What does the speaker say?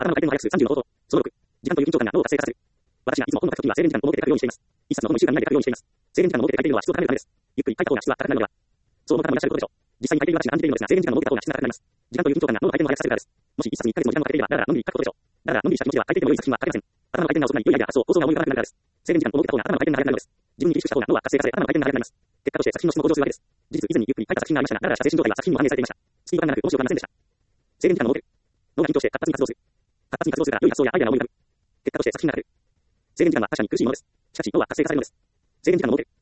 頭の回転の速さ30の方法。その6、時間という緊張感が脳を活性化させる。私がいつも本を書くときは制限時間を設けて書くようにしています。一冊の本1週間以内で書くようにしています。制限時間を設けて書いているのは質を高めるためです。ゆっくり書いた方が質は高くなるのでは。そう思う方もいらっしゃることでしょう。実際に書いている私が感じているのですが、制限時間を設けた方が質が高くなります。時間という緊張感が脳の回転を速くさせるからです。もし一冊に1ヶ月の時間をかけていれば、だらだらのんびり書くことでしょう。だらだらのんびりした気持ちでは書いていても良い作品は書けません。頭の回転が遅くなり、良いアイデア、発想、構想が思い浮かばなくなるからです。制限時間を設けた方が頭の回転が速くなるのです。自分に厳しくした方が脳は活性化され、頭の回転が速くなります。結果として作品の質も向上するわけです。事実、以前にゆっくり書いた作品がありましたが、だらだらした精神状態は作品にも反映されていました。スピード感がなく、面白くありませんでした。制限時間を設ける。脳が緊張して活発に活動する。活発に活動するから良い発想やアイデアが思い浮かぶ。結果として作品が書ける。制限時間は他者に苦しいものです。しかし脳は活性化されるのです。制限時間を設ける。